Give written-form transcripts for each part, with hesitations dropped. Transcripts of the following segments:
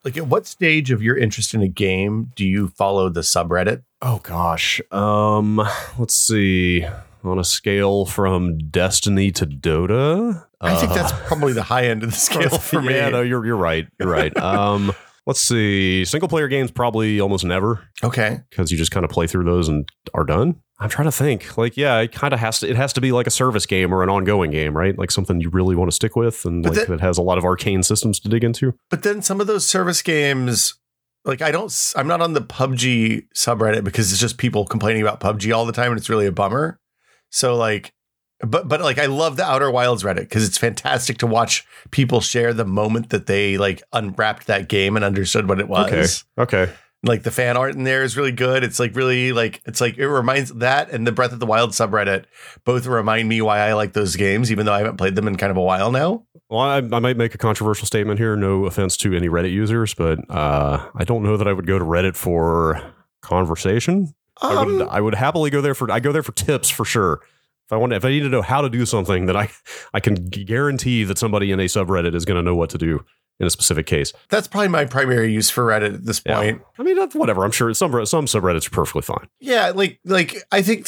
Like, at what stage of your interest in a game do you follow the subreddit? Oh gosh. Let's see. On a scale from Destiny to Dota, I think that's probably the high end of the scale for me. Yeah, no, you're right. You're right. Let's see. Single player games probably almost never. Okay. Because you just kind of play through those and are done. I'm trying to think. Like, yeah, it kind of has to be like a service game or an ongoing game, right? Like something you really want to stick with and like that has a lot of arcane systems to dig into. But then some of those service games, like I'm not on the PUBG subreddit because it's just people complaining about PUBG all the time and it's really a bummer. So like, but like I love the Outer Wilds Reddit because it's fantastic to watch people share the moment that they like unwrapped that game and understood what it was. Okay. Like the fan art in there is really good. It's like really like it reminds that and the Breath of the Wild subreddit both remind me why I like those games, even though I haven't played them in kind of a while now. Well, I might make a controversial statement here. No offense to any Reddit users, but I don't know that I would go to Reddit for conversation. I would happily go there for tips for sure. If I need to know how to do something, that I can guarantee that somebody in a subreddit is going to know what to do in a specific case. That's probably my primary use for Reddit at this point. Yeah. I mean, that's whatever. I'm sure some subreddits are perfectly fine. Yeah, like I think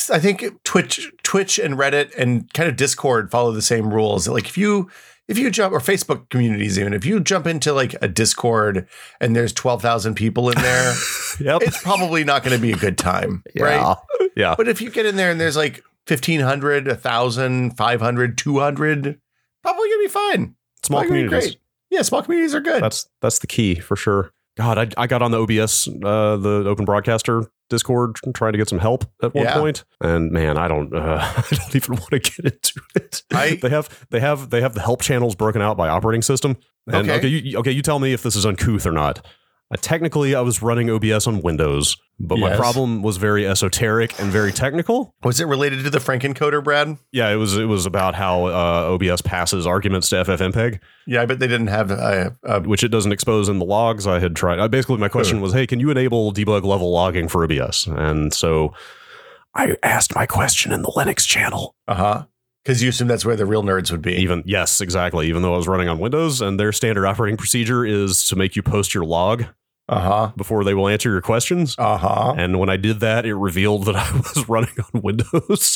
Twitch and Reddit and kind of Discord follow the same rules. Like if you jump, or Facebook communities, even if you jump into like a Discord and there's 12,000 people in there, it's probably not going to be a good time, right? Yeah. But if you get in there and there's like 1,500, 1,000, 500, 200, probably gonna be fine. Small communities. Great. Yeah, small communities are good. That's the key for sure. God, I got on the OBS, the Open Broadcaster Discord, trying to get some help at one point, and man, I don't even want to get into it. They have the help channels broken out by operating system. And you tell me if this is uncouth or not. Technically, I was running OBS on Windows, but my problem was very esoteric and very technical. Was it related to the Frankencoder, Brad? Yeah, it was about how OBS passes arguments to FFmpeg. Yeah, I bet they didn't have which it doesn't expose in the logs. I had tried. Basically, my question was, hey, can you enable debug level logging for OBS? And so I asked my question in the Linux channel. Because you assume that's where the real nerds would be. Yes, exactly. Even though I was running on Windows, and their standard operating procedure is to make you post your log before they will answer your questions. And when I did that, it revealed that I was running on Windows.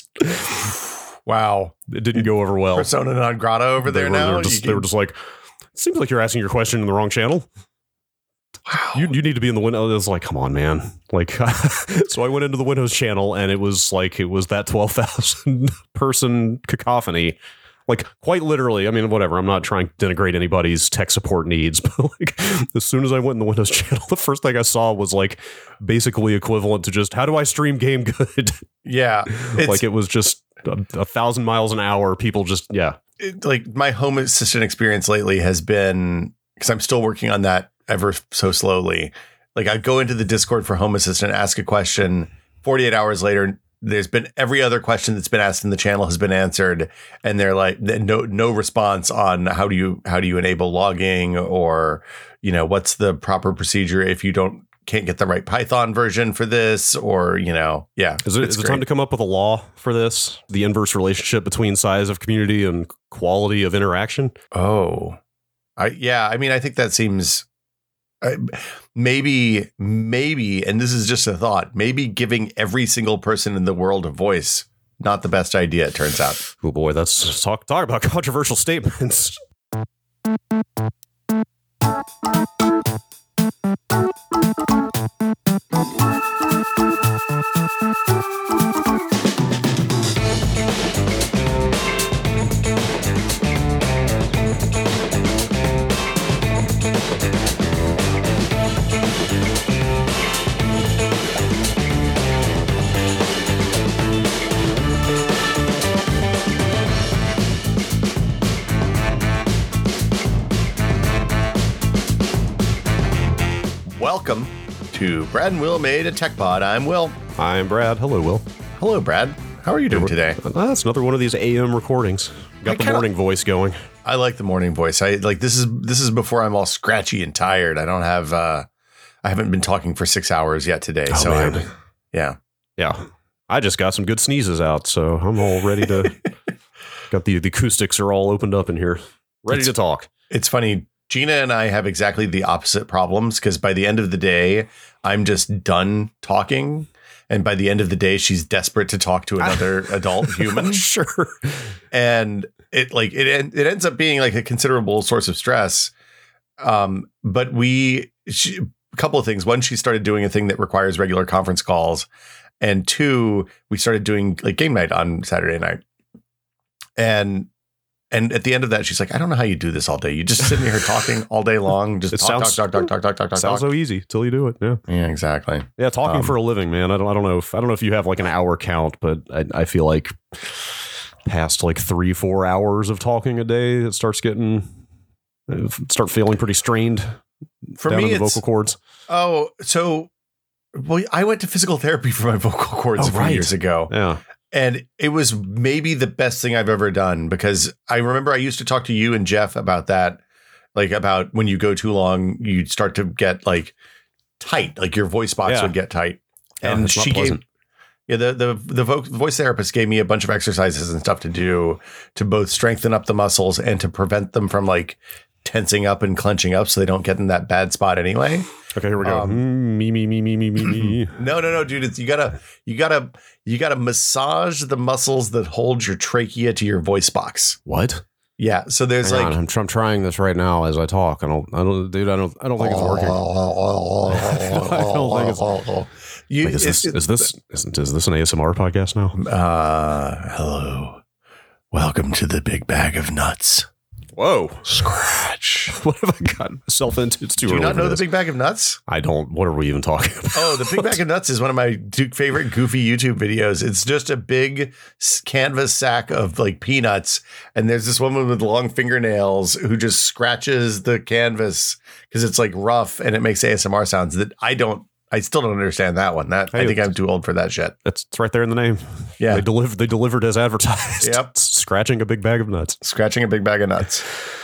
Wow. It didn't go over well. Persona non grata over there now? They were just like, it seems like you're asking your question in the wrong channel. Wow. You need to be in the Windows. I was like, come on, man. Like, so I went into the Windows channel and it was that 12,000 person cacophony. Like, quite literally. I mean, whatever. I'm not trying to denigrate anybody's tech support needs, but like, as soon as I went in the Windows channel, the first thing I saw was like basically equivalent to just, how do I stream game good? Yeah. Like, it was just 1,000 miles an hour. People just, like, my Home Assistant experience lately has been, because I'm still working on that ever so slowly. Like, I go into the Discord for Home Assistant, ask a question, 48 hours later, there's been every other question that's been asked in the channel has been answered, and they're like, no response on how do you enable logging, or what's the proper procedure if you can't get the right Python version for this, or Is it time to come up with a law for this? The inverse relationship between size of community and quality of interaction. I think that seems. Maybe, and this is just a thought, maybe giving every single person in the world a voice, not the best idea, it turns out. Oh boy, that's talk about controversial statements. Welcome to Brad and Will Made a Tech Pod. I'm Will. I'm Brad. Hello, Will. Hello, Brad. How are you doing today? That's another one of these AM recordings. Got the morning voice going. I like the morning voice. I like this is before I'm all scratchy and tired. I don't have I haven't been talking for 6 hours yet today. Yeah. I just got some good sneezes out, so I'm all ready to got the acoustics are all opened up in here. Ready to talk. It's funny. Gina and I have exactly the opposite problems because by the end of the day, I'm just done talking. And by the end of the day, she's desperate to talk to another adult human. Sure. And it ends up being like a considerable source of stress. But a couple of things. One, she started doing a thing that requires regular conference calls. And two, we started doing like game night on Saturday night. And at the end of that, she's like, I don't know how you do this all day. You just sit here talking all day long. Just talk. Sounds so easy till you do it. Yeah. Yeah, exactly. Yeah. Talking for a living, man. I don't know if you have like an hour count, but I feel like past like 3-4 hours of talking a day, it start feeling pretty strained. For down me, in the vocal cords. Oh, so I went to physical therapy for my vocal cords a few years ago. Yeah. And it was maybe the best thing I've ever done because I remember I used to talk to you and Jeff about that, like about when you go too long, you start to get like tight, like your voice box would get tight. And she gave, the voice therapist gave me a bunch of exercises and stuff to do to both strengthen up the muscles and to prevent them from like tensing up and clenching up so they don't get in that bad spot anyway. Okay, here we go. Me. No, dude. It's you gotta massage the muscles that hold your trachea to your voice box. What? Yeah. So there's Hang on, I'm trying this right now as I talk. I don't think it's working. I don't think it's. Is this an ASMR podcast now? Hello. Welcome to the Big Bag of Nuts. Whoa. Scratch. What have I gotten myself into? It's too Do you early not know for the this. Big Bag of Nuts? I don't. What are we even talking about? Oh, the Big Bag of Nuts is one of my favorite goofy YouTube videos. It's just a big canvas sack of like peanuts. And there's this woman with long fingernails who just scratches the canvas because it's like rough and it makes ASMR sounds that I still don't understand that one. I think I'm too old for that shit. It's right there in the name. Yeah. They delivered as advertised. Yep. Scratching a big bag of nuts. Scratching a big bag of nuts.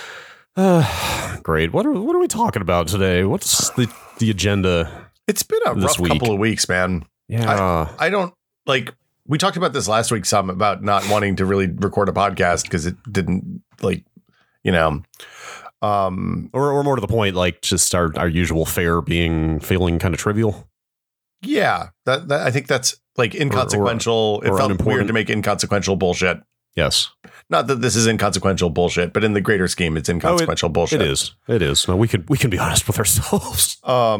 Great. What are we talking about today? What's the agenda? It's been a rough couple of weeks, man. Yeah. I don't like, we talked about this last week some about not wanting to really record a podcast because it didn't like, or more to the point, like just our usual fare feeling kind of trivial. Yeah, that I think that's like inconsequential. It felt weird to make inconsequential bullshit. Yes. Not that this is inconsequential bullshit, but in the greater scheme, it's inconsequential bullshit. It is. No, we can be honest with ourselves.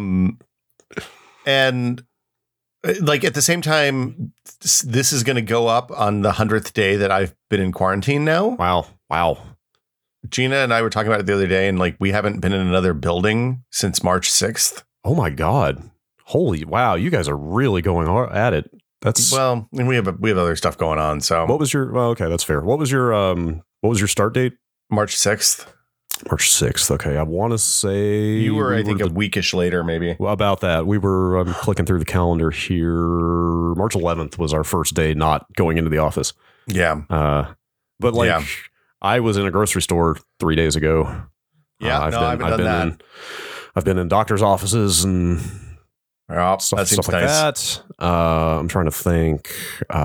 And like at the same time, this is going to go up on the 100th day that I've been in quarantine now. Wow. Gina and I were talking about it the other day, and like we haven't been in another building since March 6th. Oh my God. Holy wow, you guys are really going at it. And we have other stuff going on. So what was your okay, that's fair. What was your start date? March 6th. March 6th. Okay. I want to say you were, I think, a weekish later, maybe. Well, about that. We were clicking through the calendar here. March 11th was our first day not going into the office. Yeah. But like I was in a grocery store 3 days ago. Yeah, I've been in doctor's offices and stuff like that. I'm trying to think.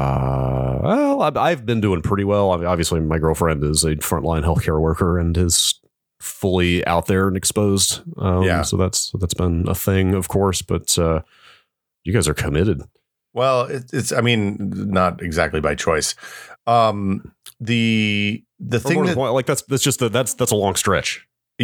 I've been doing pretty well. Obviously, my girlfriend is a frontline healthcare worker and is fully out there and exposed. So that's been a thing, of course. But you guys are committed. Well, it's I mean, not exactly by choice. The thing that like that's a long stretch.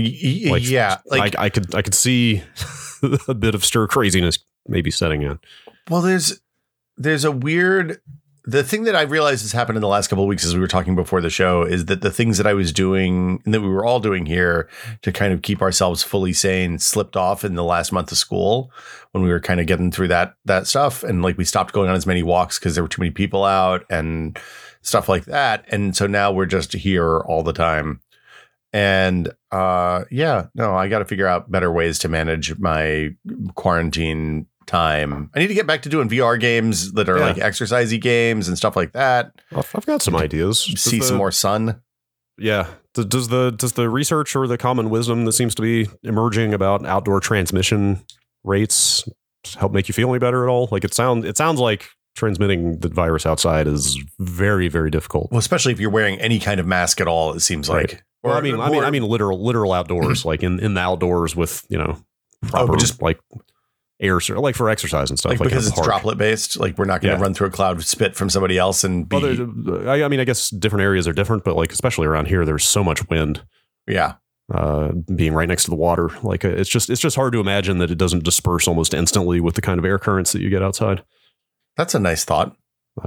I could see a bit of stir craziness maybe setting in. Well, there's a weird. The thing that I realized has happened in the last couple of weeks, as we were talking before the show, is that the things that I was doing and that we were all doing here to kind of keep ourselves fully sane slipped off in the last month of school when we were kind of getting through that stuff. And like we stopped going on as many walks because there were too many people out and stuff like that. And so now we're just here all the time. And I got to figure out better ways to manage my quarantine time. I need to get back to doing VR games that are like exercisey games and stuff like that. I've got some ideas. See some more sun. Yeah. Does the research or the common wisdom that seems to be emerging about outdoor transmission rates help make you feel any better at all? Like it sounds like transmitting the virus outside is very, very difficult. Well, especially if you're wearing any kind of mask at all, it seems like. Well, I mean, literal outdoors, like in the outdoors with proper just like air, like for exercise and stuff. Like because it's droplet based. Like we're not going to run through a cloud of spit from somebody else and be. Well, I mean, I guess different areas are different, but like especially around here, there's so much wind. Yeah. Being right next to the water, like it's just hard to imagine that it doesn't disperse almost instantly with the kind of air currents that you get outside. That's a nice thought.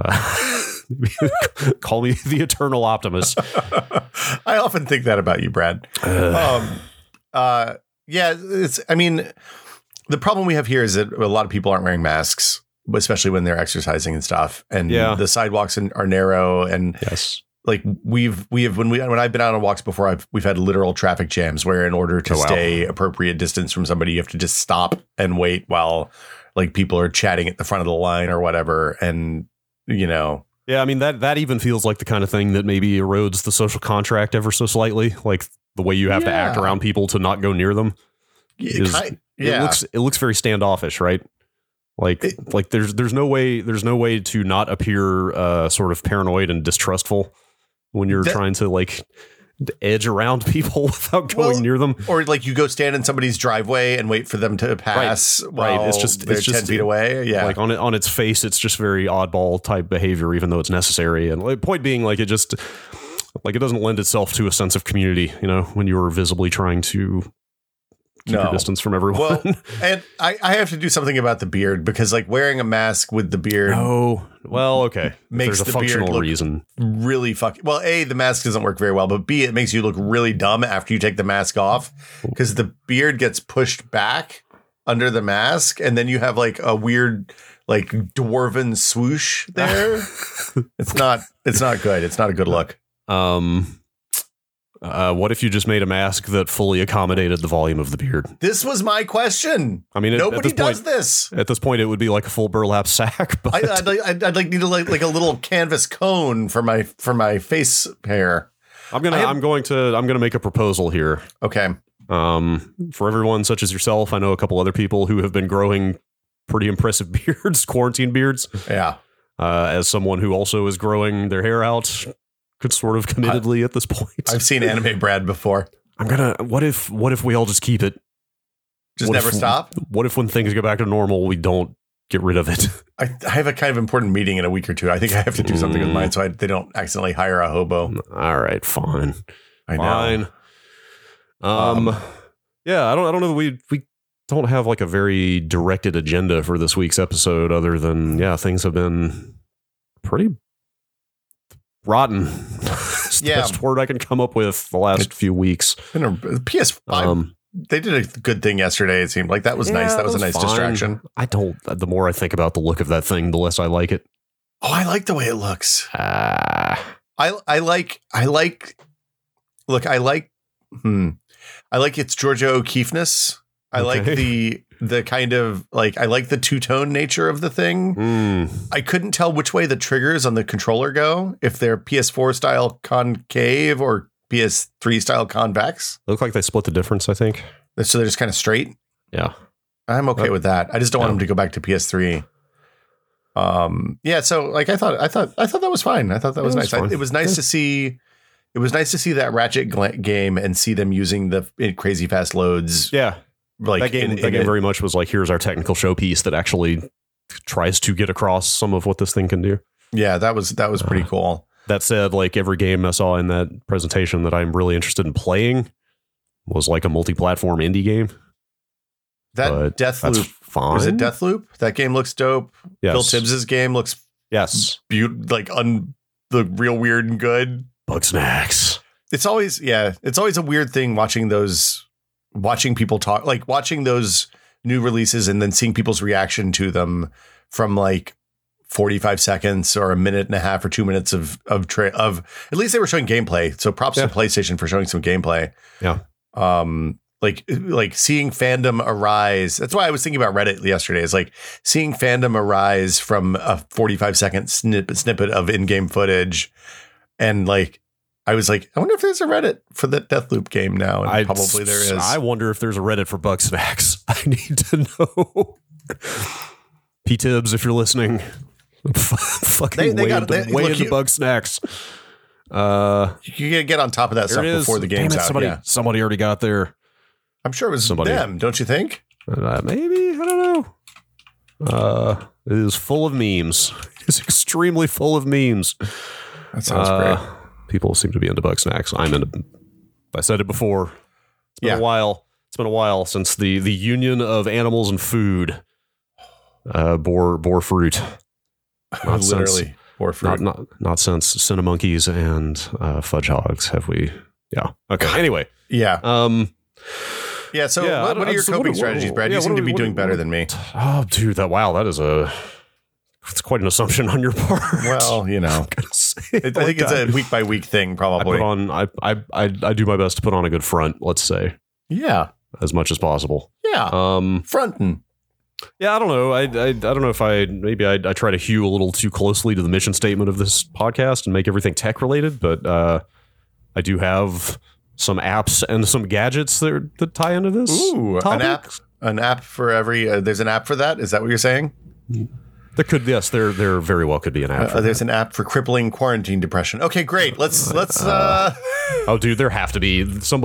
Call me the eternal optimist. I often think that about you, Brad. I mean, the problem we have here is that a lot of people aren't wearing masks, especially when they're exercising and stuff. And the sidewalks are narrow. And like we have when I've been out on walks before, we've had literal traffic jams where in order to stay appropriate distance from somebody, you have to just stop and wait while like people are chatting at the front of the line or whatever. And yeah, I mean that even feels like the kind of thing that maybe erodes the social contract ever so slightly, like the way you have to act around people to not go near them. It looks very standoffish, right? Like there's no way to not appear sort of paranoid and distrustful when you're trying to like edge around people without going near them, or like you go stand in somebody's driveway and wait for them to pass. Right, it's just 10 feet away. Yeah, like on its face, it's just very oddball type behavior, even though it's necessary. And like, point being, like it doesn't lend itself to a sense of community. When you are visibly trying to keep your distance from everyone. Well, and I have to do something about the beard because like wearing a mask with the beard. Oh, well, okay. Makes There's a the beard functional look reason. Really fucking well. A, the mask doesn't work very well, but B, it makes you look really dumb after you take the mask off because the beard gets pushed back under the mask, and then you have like a weird like dwarven swoosh there. It's not good. It's not a good look. What if you just made a mask that fully accommodated the volume of the beard? This was my question. I mean, nobody does this. At this point, it would be like a full burlap sack. But I'd like need like a little canvas cone for my face hair. I'm gonna make a proposal here. Okay. For everyone such as yourself, I know a couple other people who have been growing pretty impressive beards, quarantine beards. Yeah. As someone who also is growing their hair out. Could sort of committedly at this point. I've seen Anime Brad before. What if we all just keep it? Just never stop? What if when things go back to normal, we don't get rid of it? I have a kind of important meeting in a week or two. I think I have to do something with mine so they don't accidentally hire a hobo. All right, fine. I know. Fine. Yeah, I don't know that we don't have like a very directed agenda for this week's episode other than, things have been pretty rotten. It's the best word I can come up with the last few weeks. PS5, they did a good thing yesterday. It seemed like that was nice. That was a nice distraction. The more I think about the look of that thing, the less I like it. Oh, I like the way it looks. I like its Georgia O'Keefeness. I like the kind of like I like the two-tone nature of the thing. I couldn't tell which way the triggers on the controller go, if they're PS4 style concave or PS3 style convex. They look like they split the difference, I think. So they're just kind of straight. Yeah. I'm okay with that. I just don't want them to go back to PS3. So like I thought that was fine. I thought that was nice. It was nice to see that Ratchet game and see them using the crazy fast loads. Yeah. Like that game very much was like, here's our technical showpiece that actually tries to get across some of what this thing can do. Yeah, that was pretty cool. That said, like every game I saw in that presentation that I'm really interested in playing was like a multi-platform indie game. That Deathloop, fine. Was it Deathloop? That game looks dope. Yes. Phil Tibbs's game looks the real weird and good. Bugsnax. It's always a weird thing watching people talk, like watching those new releases and then seeing people's reaction to them from like 45 seconds or a minute and a half or 2 minutes of at least they were showing gameplay. So props to PlayStation for showing some gameplay. Yeah. Like seeing fandom arise. That's why I was thinking about Reddit yesterday. Is like seeing fandom arise from a 45-second snippet of in-game footage. And like, I was like, I wonder if there's a Reddit for the Deathloop game now. And probably there is. I wonder if there's a Reddit for Bugsnax. I need to know. P-Tibbs, if you're listening, fucking way into Bugsnax. You gotta get on top of that stuff before the game's out. Somebody already got there. I'm sure it was them, don't you think? Maybe, I don't know. It is full of memes. It's extremely full of memes. That sounds great. People seem to be into bug snacks. I'm into. I said it before. It's been a while. It's been a while since the union of animals and food bore fruit. Not Literally bore fruit. Not since Cinemonkeys and Fudge Hogs have we. Yeah. Okay. Anyway. Yeah. Yeah. So what are your coping strategies, Brad? You seem to be doing better than me. Oh, dude, it's quite an assumption on your part. Well, you know, I think it's a week by week thing. Probably. I do my best to put on a good front. Let's say. Yeah. As much as possible. Yeah. Fronting. Yeah, I don't know. I don't know if I try to hew a little too closely to the mission statement of this podcast and make everything tech related, but I do have some apps and some gadgets that tie into this. Ooh, topic. An app for every. There's an app for that. Is that what you're saying? There could, yes. There very well could be an app. There's an app for crippling quarantine depression. Okay, great. Let's. Oh, dude, there have to be some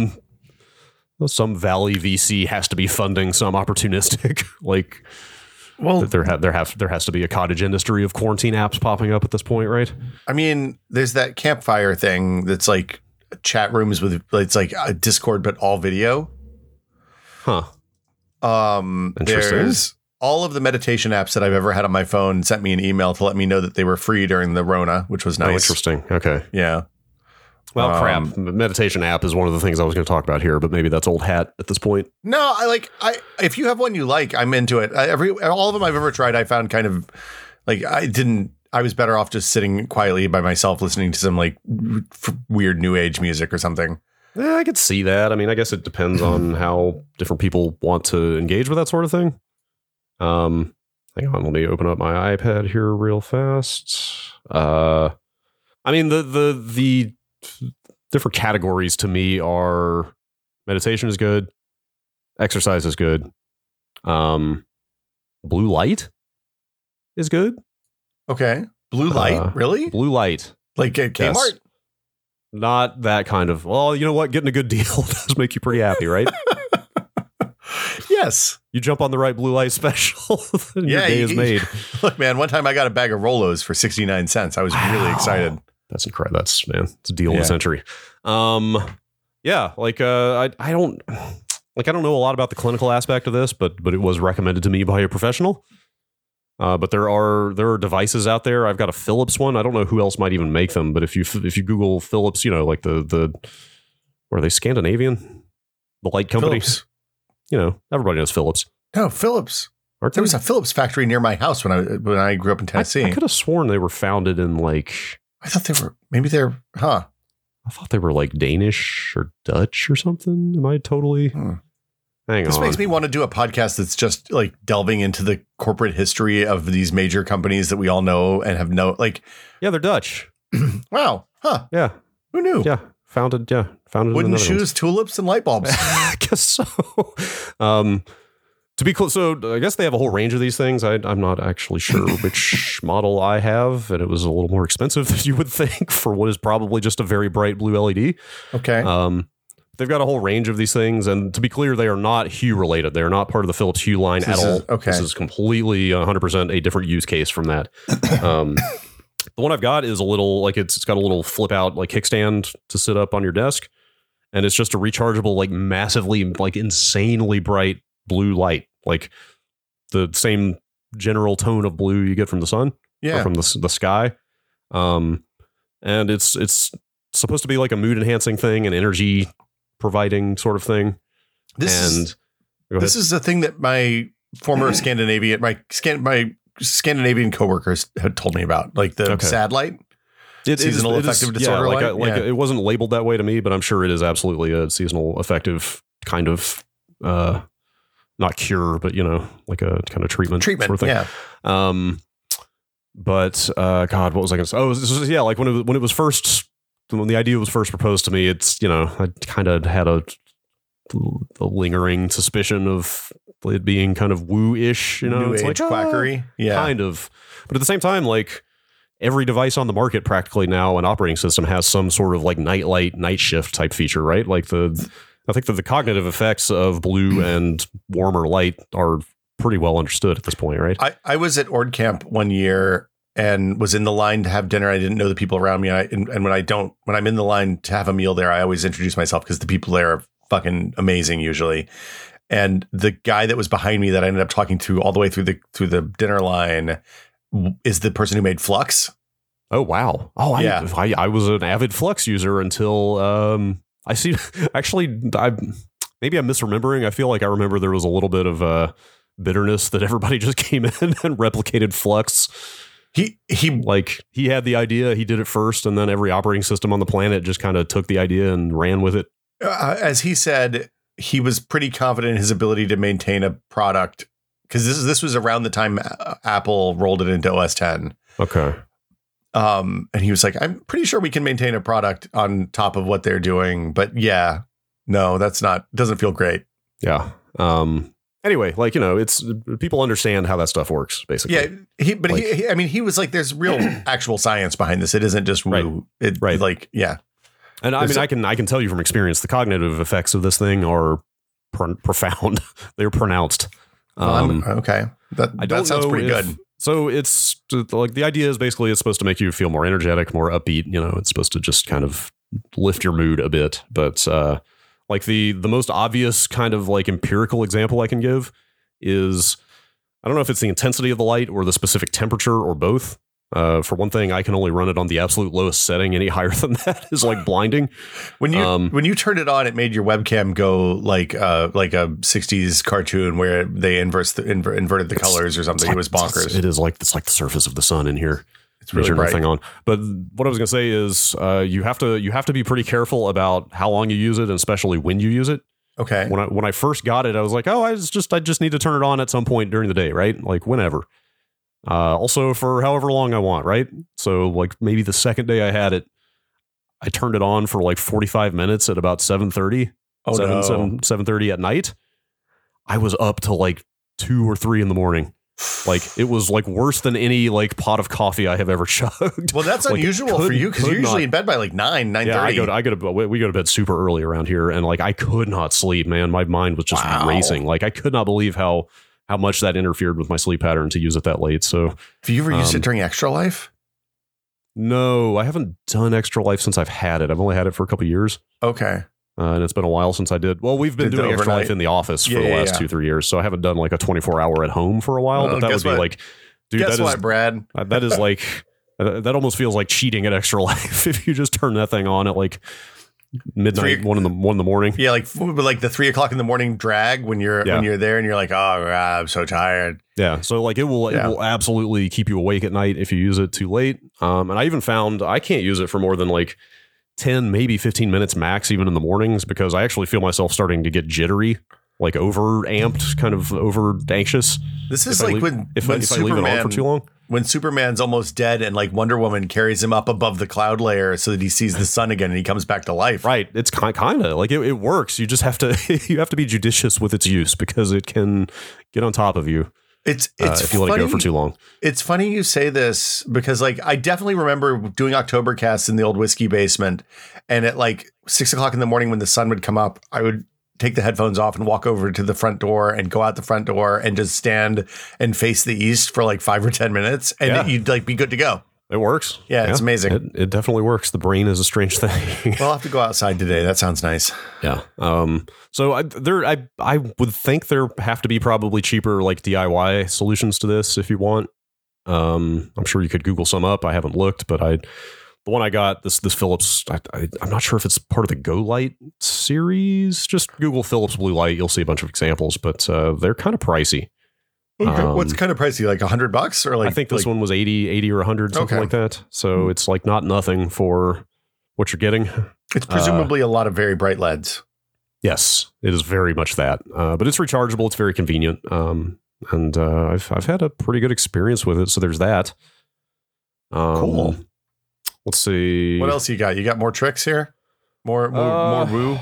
Valley VC has to be funding some opportunistic like. Well, there has to be a cottage industry of quarantine apps popping up at this point, right? I mean, there's that campfire thing that's like chat rooms with it's like a Discord but all video. Huh. There's all of the meditation apps that I've ever had on my phone sent me an email to let me know that they were free during the Rona, which was nice. Oh, interesting. Okay. Yeah. Well, crap. Meditation app is one of the things I was going to talk about here, but maybe that's old hat at this point. No, if you have one you like, I'm into it. All of them I've ever tried, I found kind of like I was better off just sitting quietly by myself listening to some like weird new age music or something. Yeah, I could see that. I mean, I guess it depends on how different people want to engage with that sort of thing. Hang on, let me open up my iPad here real fast. I mean, the different categories to me are meditation is good, exercise is good, blue light is good. Okay, blue light, really? Blue light, like at Kmart? Yes. Not that kind of. Well, you know what? Getting a good deal does make you pretty happy, right? Yes. You jump on the right blue light special, and your day is made. Look, man, one time I got a bag of Rolos for 69 cents. I was really excited. That's incredible. It's a deal of the century. Yeah, like I don't know a lot about the clinical aspect of this, but it was recommended to me by a professional. But there are devices out there. I've got a Philips one. I don't know who else might even make them, but if you Google Philips, you know, like the were they Scandinavian? The light company. Philips. You know, everybody knows Philips. No, Philips. There was a Philips factory near my house when I grew up in Tennessee. I could have sworn they were founded in like. I thought they were. Maybe they're. Huh. I thought they were like Danish or Dutch or something. Am I totally? Hang on. This makes me want to do a podcast that's just like delving into the corporate history of these major companies that we all know and have like. Yeah, they're Dutch. Wow. Huh. Yeah. Who knew? Yeah. Founded. Wooden shoes, tulips, and light bulbs. I guess so. To be close, so I guess they have a whole range of these things. I'm not actually sure which model I have, and it was a little more expensive than you would think for what is probably just a very bright blue LED. Okay. They've got a whole range of these things, and to be clear, they are not Hue related. They are not part of the Philips Hue line at all. Okay. This is completely 100% a different use case from that. The one I've got is a little like it's got a little flip out like kickstand to sit up on your desk, and it's just a rechargeable, like massively, like insanely bright blue light, like the same general tone of blue you get from the sun, or from the sky. And it's supposed to be like a mood enhancing thing, an energy providing sort of thing. This is the thing that my former Scandinavian coworkers had told me about, like the SAD light. Seasonal affective disorder light. It wasn't labeled that way to me, but I'm sure it is absolutely a seasonal affective kind of not cure, but you know, like a kind of treatment sort of thing. Yeah. But God, what was I going to say? Oh, this was, like when the idea was first proposed to me, it's, you know, I kind of had a lingering suspicion of it being kind of woo-ish, you know, New it's age like quackery. Kind of. But at the same time, like, every device on the market practically now, an operating system has some sort of like night light, night shift type feature, right? Like I think that the cognitive effects of blue and warmer light are pretty well understood at this point, right? I was at OrdCamp one year and was in the line to have dinner. I didn't know the people around me. And when I'm in the line to have a meal there, I always introduce myself because the people there are fucking amazing usually. And the guy that was behind me that I ended up talking to all the way through the dinner line is the person who made Flux. Oh, wow. Oh, yeah. I was an avid Flux user until I see. Actually, maybe I'm misremembering. I feel like I remember there was a little bit of bitterness that everybody just came in and replicated Flux. He had the idea, he did it first, and then every operating system on the planet just kind of took the idea and ran with it. As he said, he was pretty confident in his ability to maintain a product because this was around the time Apple rolled it into OS X. Okay. And he was like, I'm pretty sure we can maintain a product on top of what they're doing. But yeah, no, doesn't feel great. Yeah. Anyway, like, it's people understand how that stuff works, basically. Yeah. He was like, there's real actual science behind this. It isn't just woo. Right. Like, yeah. And I can tell you from experience, the cognitive effects of this thing are profound. They're pronounced. Okay. That sounds pretty good. So it's like the idea is basically it's supposed to make you feel more energetic, more upbeat. It's supposed to just kind of lift your mood a bit. But like the most obvious kind of like empirical example I can give is, I don't know if it's the intensity of the light or the specific temperature or both. For one thing, I can only run it on the absolute lowest setting. Any higher than that is like blinding. When you turned it on, it made your webcam go like a 60s cartoon where they inverted the colors or something. It was bonkers. It's like the surface of the sun in here. It's really bright. Nothing on. But what I was going to say is you have to be pretty careful about how long you use it, and especially when you use it. Okay. When I first got it, I was like, I just need to turn it on at some point during the day, right? Like whenever. Also for however long I want, right? So like maybe the second day I had it, I turned it on for like 45 minutes at about 7:30. 7:30 at night. I was up till like 2 or 3 in the morning. Like it was like worse than any like pot of coffee I have ever chugged. Well, that's like, unusual for you because you're usually in bed by like 9:30. We go to bed super early around here, and like I could not sleep, man. My mind was just racing. Like I could not believe how much that interfered with my sleep pattern to use it that late. So have you ever used it during Extra Life? No, I haven't done Extra Life since I've had it. I've only had it for a couple of years. Okay. And it's been a while since I did. Well, we've been doing Extra Life in the office for the last 2-3 years. So I haven't done like a 24-hour at home for a while, but that would be like, dude, guess what, Brad? That is like, that almost feels like cheating at Extra Life if you just turn that thing on at like midnight, 1 in the morning. Yeah, like the 3 o'clock in the morning drag when you're there and you're like, oh, I'm so tired. Yeah, so like it will absolutely keep you awake at night if you use it too late. And I even found I can't use it for more than like 10, maybe 15 minutes max, even in the mornings, because I actually feel myself starting to get jittery, like over amped, kind of over anxious. This is like when I leave it on for too long. When Superman's almost dead and like Wonder Woman carries him up above the cloud layer so that he sees the sun again and he comes back to life. Right. It's kind of like it works. You just have to be judicious with its use because it can get on top of you. It's if you let it go for too long. It's funny you say this because like I definitely remember doing Oktobercasts in the old whiskey basement, and at like 6 o'clock in the morning when the sun would come up, I would take the headphones off and walk over to the front door and go out the front door and just stand and face the east for like 5 or 10 minutes, and you'd like be good to go. It works. Yeah, it's amazing. It definitely works. The brain is a strange thing. Well, I'll have to go outside today. That sounds nice. Yeah. So I would think there have to be probably cheaper like DIY solutions to this if you want. I'm sure you could Google some up. I haven't looked, but the one I got, this Philips, I'm not sure if it's part of the Go Light series. Just Google Philips Blue Light. You'll see a bunch of examples, but they're kind of pricey. Okay. What's kind of pricey? Like $100 or like? I think this one was 80 or 100, something like that. So it's like not nothing for what you're getting. It's presumably a lot of very bright LEDs. Yes, it is very much that. But it's rechargeable. It's very convenient. And I've had a pretty good experience with it. So there's that. Cool. Let's see. What else you got? You got more tricks here? More woo?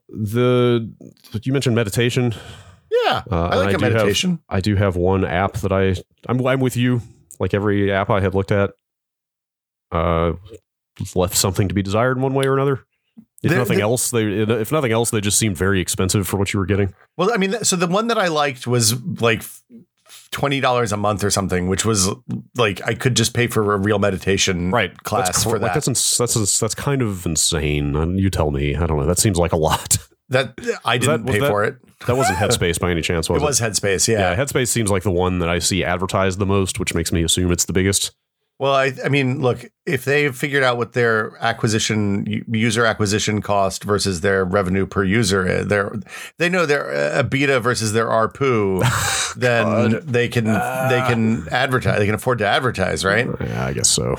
You mentioned meditation. Yeah, I like a meditation. I do have one app that I'm with you. Like every app I have looked at, left something to be desired in one way or another. If nothing else, they just seemed very expensive for what you were getting. Well, I mean, so the one that I liked was like $20 a month or something, which was like I could just pay for a real meditation class for that. That's kind of insane. You tell me. I don't know. That seems like a lot. That I didn't pay for it. That wasn't Headspace by any chance, was it? It was Headspace, yeah. Yeah, Headspace seems like the one that I see advertised the most, which makes me assume it's the biggest. Well, I mean, look, if they've figured out what their user acquisition cost versus their revenue per user, they know their beta versus their ARPU, then they can advertise. They can afford to advertise, right? Yeah, I guess so.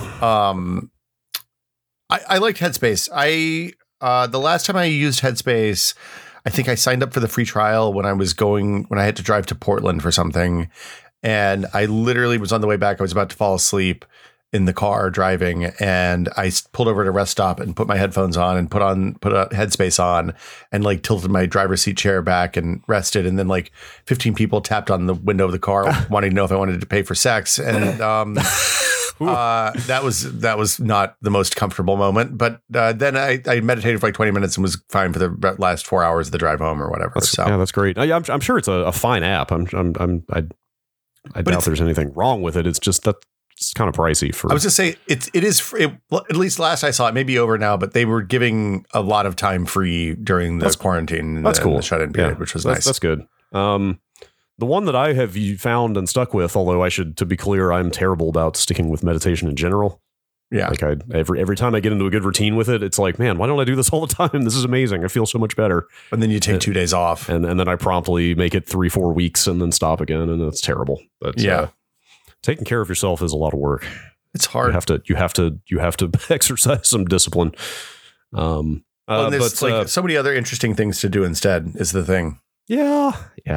I liked Headspace. The last time I used Headspace, I think I signed up for the free trial when I had to drive to Portland for something. And I literally was on the way back. I was about to fall asleep in the car driving, and I pulled over at a rest stop and put my headphones on and put a Headspace on and like tilted my driver's seat chair back and rested. And then like 15 people tapped on the window of the car wanting to know if I wanted to pay for sex. And that was not the most comfortable moment. But then I meditated for like 20 minutes and was fine for the last 4 hours of the drive home or whatever. That's great. I'm sure it's a fine app. I doubt there's anything wrong with it. It's just that it's kind of pricey for. I was going to say it is free, at least last I saw it, may be over now, but they were giving a lot of time free during the quarantine. That's cool. The shut-in period, which was nice. That's good. The one that I have found and stuck with, although to be clear, I'm terrible about sticking with meditation in general. Yeah. Like every time I get into a good routine with it, it's like, man, why don't I do this all the time? This is amazing. I feel so much better. And then you take 2 days off. And then I promptly make it 3-4 weeks and then stop again. And it's terrible. But taking care of yourself is a lot of work. It's hard. You have to exercise some discipline. There's so many other interesting things to do instead is the thing. Yeah.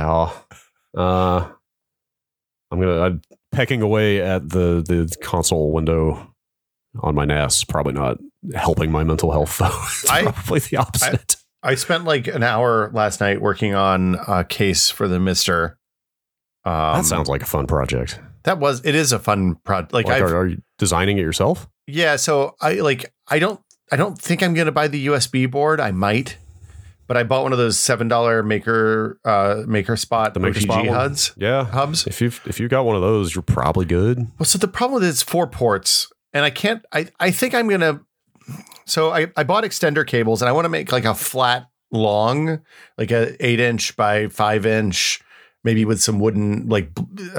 I'm pecking away at the console window on my NAS. Probably not helping my mental health though. It's probably the opposite. I spent like an hour last night working on a case for the Mister. That sounds like a fun project. It is a fun project. Like are you designing it yourself? Yeah. So I don't think I'm going to buy the USB board. I might, but I bought one of those $7 MakerSpot hubs. Yeah. Hubs. If you got one of those, you're probably good. Well, so the problem is 4 ports, and I think I'm going to, so I bought extender cables, and I want to make like a flat long, like a 8-inch by 5-inch, maybe with some wooden, like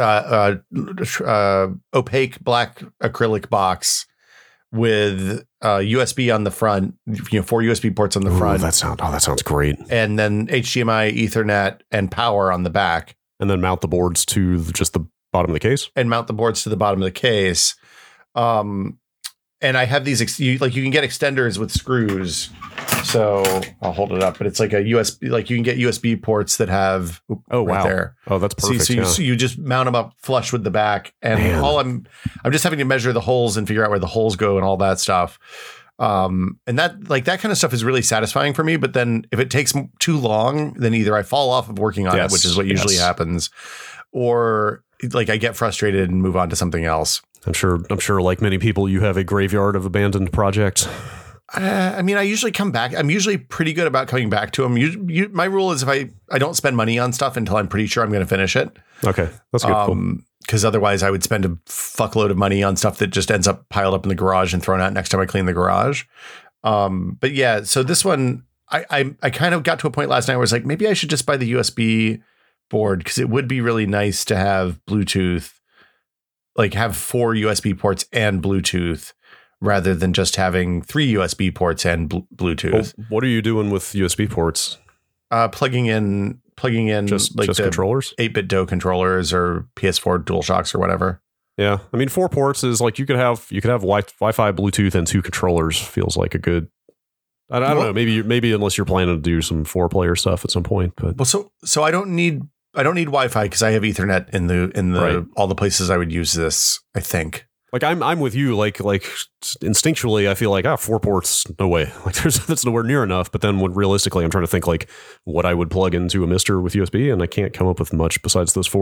opaque black acrylic box with USB on the front, 4 USB ports on the front. That sounds great. And then HDMI, Ethernet, and power on the back. And then mount the boards to just the bottom of the case. And mount the boards to the bottom of the case. And I have these, you can get extenders with screws. So I'll hold it up, but it's like a USB, like you can get USB ports that have, there. Oh, that's perfect. So you just mount them up flush with the back, and I'm just having to measure the holes and figure out where the holes go and all that stuff. And that kind of stuff is really satisfying for me. But then if it takes too long, then either I fall off of working on it, which is what usually happens, or like I get frustrated and move on to something else. I'm sure like many people, you have a graveyard of abandoned projects. I mean, I usually come back. I'm usually pretty good about coming back to them. My rule is if I don't spend money on stuff until I'm pretty sure I'm going to finish it. Okay, that's good. Cool. Because otherwise I would spend a fuckload of money on stuff that just ends up piled up in the garage and thrown out next time I clean the garage. But yeah, so this one, I kind of got to a point last night where I was like, maybe I should just buy the USB board, because it would be really nice to have Bluetooth, like have 4 USB ports and Bluetooth, rather than just having 3 USB ports and Bluetooth. Well, what are you doing with USB ports? Plugging in just like the controllers, 8-bit DOE controllers or PS4 DualShocks or whatever. Yeah, I mean 4 ports is like you could have Wi-Fi, Bluetooth, and 2 controllers. Feels like a good. I don't know. Maybe unless you're planning to do some 4-player stuff at some point. But so I don't need Wi-Fi because I have Ethernet in the all the places I would use this, I think. Like I'm with you. Like instinctually, I feel like 4 ports, no way. Like that's nowhere near enough. But then when realistically, I'm trying to think like what I would plug into a Mister with USB, and I can't come up with much besides those 4.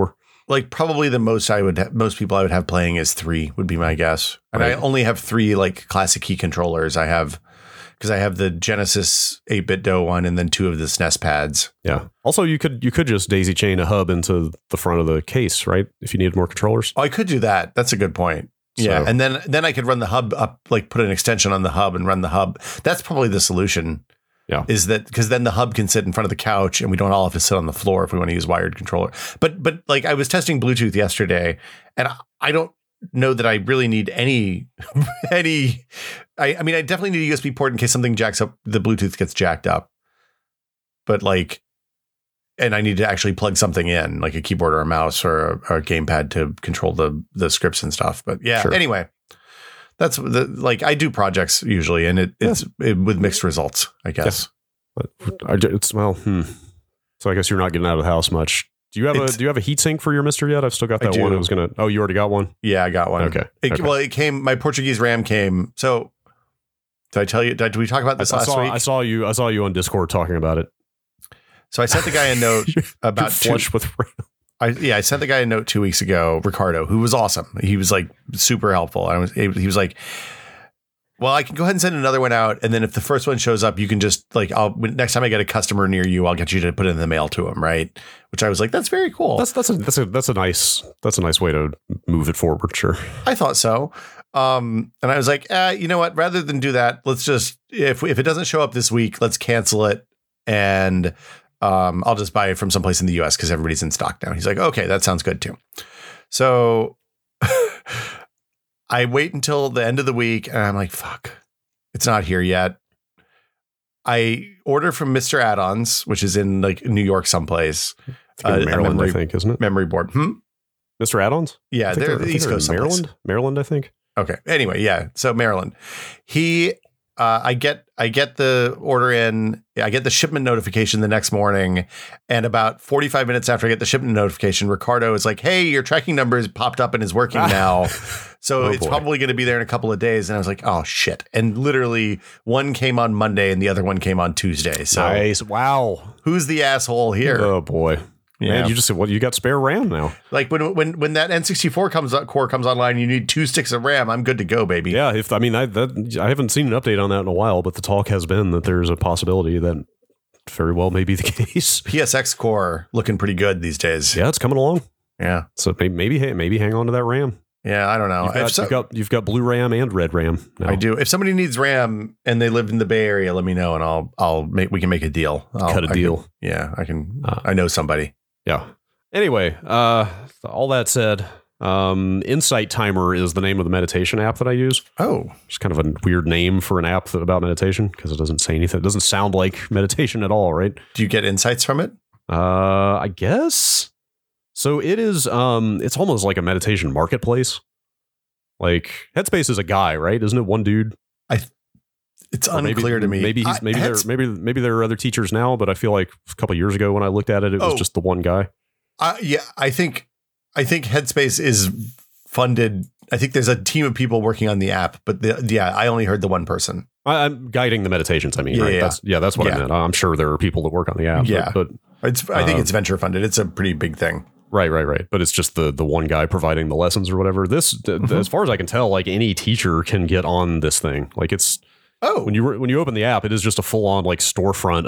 like probably the most most people I would have playing is 3 would be my guess. And Right. I only have 3 like classic key controllers. I have the Genesis 8-bit DOE one and then 2 of the SNES pads. Yeah. Also, you could just daisy chain a hub into the front of the case, right? If you needed more controllers. Oh, I could do that. That's a good point. Yeah, So- and then I could run the hub up, like put an extension on the hub and run the hub. That's probably the solution. Yeah. Is that because then the hub can sit in front of the couch and we don't all have to sit on the floor if we want to use wired controller. But like I was testing Bluetooth yesterday and I don't know that I really need any. I mean, I definitely need a USB port in case something jacks up. The Bluetooth gets jacked up. But like, and I need to actually plug something in, like a keyboard or a mouse or a gamepad to control the scripts and stuff. But yeah, Sure. Anyway, that's like I do projects usually, and it's with mixed results, I guess. But So I guess you're not getting out of the house much. Do you have a heatsink for your Mister yet? I've still got I that do. one. I was gonna. Oh, you already got one. Yeah, I got one. Okay. Well, it came. My Portuguese RAM came. So did I tell you? Did we talk about this last week? I saw you on Discord talking about it. So I sent the guy a note about flush with. I sent the guy a note 2 weeks ago, Ricardo, who was awesome. He was like super helpful. He was like, well, I can go ahead and send another one out. And then if the first one shows up, you can just like, next time I get a customer near you, I'll get you to put it in the mail to him. Right. Which I was like, that's very cool. That's a nice way to move it forward. Sure. I thought so. And I was like, you know what, rather than do that, let's just, if it doesn't show up this week, let's cancel it. And, I'll just buy it from someplace in the US because everybody's in stock now. He's like, okay, that sounds good too. So I wait until the end of the week and I'm like, fuck, it's not here yet. I order from Mr. Add-ons, which is in like New York someplace. Maryland, I think, isn't it? Memory board. Mr. Add-ons? Yeah, they're the East Coast. Maryland, I think. Okay. Anyway, yeah. So Maryland. I get the order in. I get the shipment notification the next morning, and about 45 minutes after I get the shipment notification, Ricardo is like, "Hey, your tracking number has popped up and is working now." So it's probably going to be there in a couple of days. And I was like, "Oh shit!" And literally, one came on Monday and the other one came on Tuesday. So nice. Wow. Who's the asshole here? Oh boy. Yeah. Man, you just said, you got spare RAM now. Like when that N64 core comes online, you need 2 sticks of RAM. I'm good to go, baby. Yeah, I haven't seen an update on that in a while, but the talk has been that there's a possibility that very well may be the case. PSX core looking pretty good these days. Yeah, it's coming along. Yeah. So maybe hang on to that RAM. Yeah, I don't know. You've got blue RAM and red RAM now. I do. If somebody needs RAM and they live in the Bay Area, let me know and we can make a deal. Cut a deal. I can. I know somebody. Yeah. Anyway, all that said, Insight Timer is the name of the meditation app that I use. Oh, it's kind of a weird name for an app about meditation because it doesn't say anything. It doesn't sound like meditation at all, right? Do you get insights from it? I guess. So it is. It's almost like a meditation marketplace. Like Headspace is a guy, right? Isn't it one dude? It's unclear to me. Maybe there are other teachers now, but I feel like a couple of years ago when I looked at it, it was just the one guy. Yeah, I think Headspace is funded. I think there's a team of people working on the app, but I only heard the one person. I'm guiding the meditations. I mean, right? That's what I meant. I'm sure there are people that work on the app. Yeah, but I think it's venture funded. It's a pretty big thing. Right. But it's just the one guy providing the lessons or whatever. This, as far as I can tell, like any teacher can get on this thing. Like it's. Oh, when you open the app, it is just a full on like storefront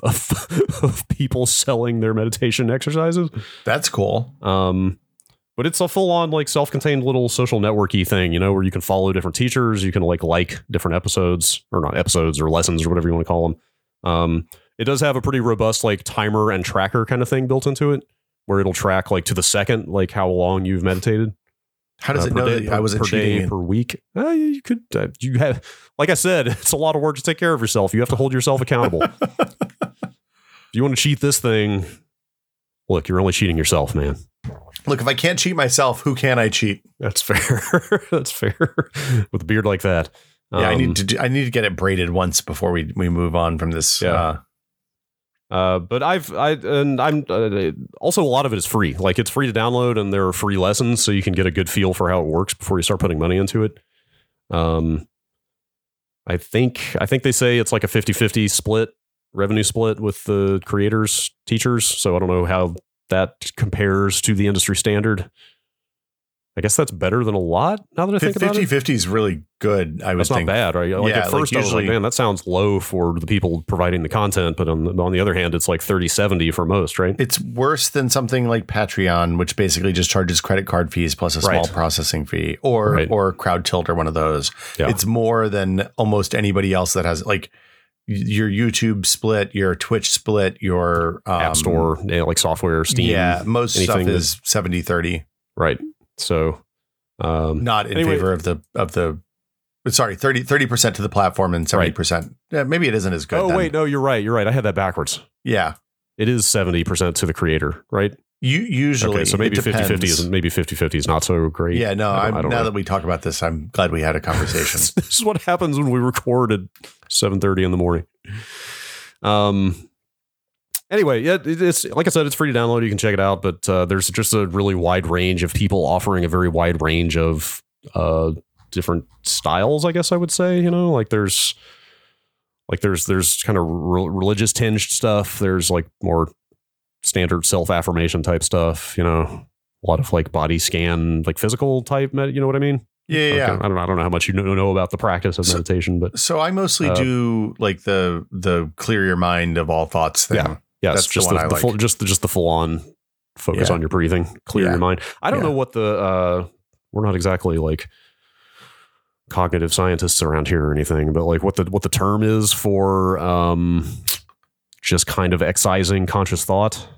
of people selling their meditation exercises. That's cool. But it's a full on like self-contained little social networky thing, where you can follow different teachers, you can like different episodes or not episodes or lessons or whatever you want to call them. It does have a pretty robust like timer and tracker kind of thing built into it, where it'll track like to the second like how long you've meditated. How does it know that I wasn't cheating? Per day, per week. You could. You have, like I said, it's a lot of work to take care of yourself. You have to hold yourself accountable. If you want to cheat this thing, look, you're only cheating yourself, man. Look, if I can't cheat myself, who can I cheat? That's fair. That's fair. With a beard like that. Yeah, I need to get it braided once before we move on from this. Yeah. But I'm also a lot of it is free. Like it's free to download and there are free lessons, so you can get a good feel for how it works before you start putting money into it. I think they say it's like a 50-50 revenue split with the creators, teachers. So I don't know how that compares to the industry standard. I guess that's better than a lot now that I think about it. 50-50 is really good, I would That's think. not bad, right? Like Yeah, at first I was like, usually- man, that sounds low for the people providing the content. But on the other hand, it's like 30-70 for most, right? It's worse than something like Patreon, which basically just charges credit card fees plus a small Right. processing fee, or Right. Crowd Tilt or one of those. Yeah. It's more than almost anybody else that has like your YouTube split, your Twitch split, your App Store, like software, Steam. Yeah, most stuff anything is 70-30. Right. So, Not in Anyway. favor of the sorry, 30% to the platform and 70%. Yeah, maybe it isn't as good. oh, then. wait, no, you're right. You're right. I had that backwards. Yeah. It is 70% to the creator, right? Usually. Okay, so maybe it 50-50 depends. is maybe 50-50 is not so great. Yeah, no, I don't now know. that we talk about this, I'm glad we had a conversation. This is what happens when we record at 7:30 in the morning. Anyway, yeah, it's like I said, it's free to download. You can check it out, but there's just a really wide range of people offering a very wide range of different styles. I guess I would say, like there's kind of religious tinged stuff. There's like more standard self-affirmation type stuff. A lot of like body scan, like physical type. You know what I mean? Yeah, Like, yeah. I don't know how much you know about the practice of meditation, but So I mostly do like the clear your mind of all thoughts thing. Yeah. yes, That's the just one the, I the like. full, just the full on focus Yeah. on your breathing, clear Yeah. your mind. I don't Yeah. know what we're not exactly like cognitive scientists around here or anything, but like what the term is for just kind of excising conscious thought.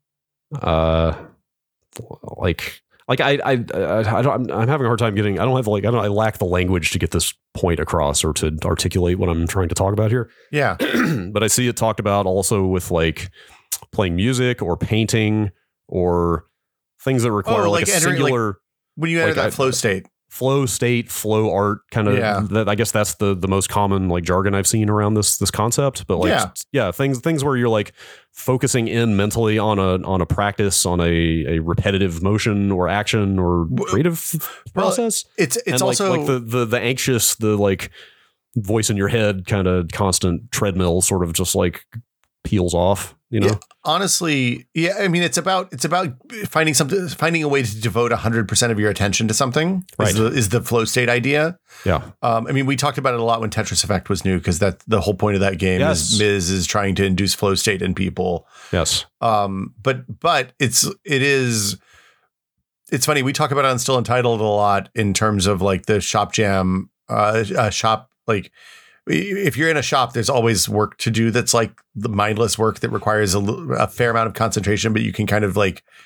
I'm having a hard time getting. I lack the language to get this point across or to articulate what I'm trying to talk about here. Yeah. But I see it talked about also with like playing music or painting or things that require like a entering, singular When you enter Like, that flow state. flow state, flow art kind of. Yeah. That, I guess that's the most common like jargon I've seen around this concept. But like things where you're like focusing in mentally on a practice, on a repetitive motion or action or creative process. It's And also like the anxious, the like voice in your head kind of constant treadmill sort of just like peels off, Yeah. Honestly, yeah. I mean, it's about finding a way to devote 100% of your attention to something. Right. Is the flow state idea? Yeah. I mean, we talked about it a lot when Tetris Effect was new because that the whole point of that game Yes. is Miz is trying to induce flow state in people. Yes. But it's funny. We talk about it on Still Entitled a lot in terms of like the shop jam, shop like. If you're in a shop, there's always work to do that's like the mindless work that requires a fair amount of concentration, but you can kind of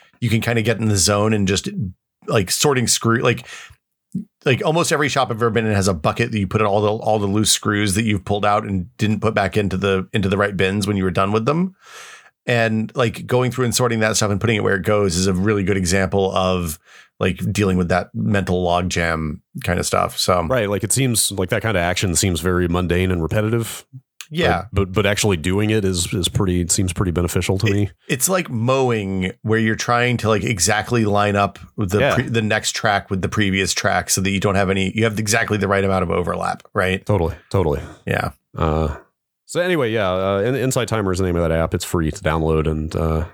get in the zone and just like sorting screw, like almost every shop I've ever been in has a bucket that you put in all the loose screws that you've pulled out and didn't put back into the right bins when you were done with them. And like going through and sorting that stuff and putting it where it goes is a really good example of like dealing with that mental log jam kind of stuff. So, Right. Like it seems like that kind of action seems very mundane and repetitive. yeah, But actually doing it seems pretty beneficial to me. it's like mowing where you're trying to like exactly line up with the next track with the previous track so that you have exactly the right amount of overlap. Right. Totally. Yeah. So anyway, Insight Timer is the name of that app. It's free to download, and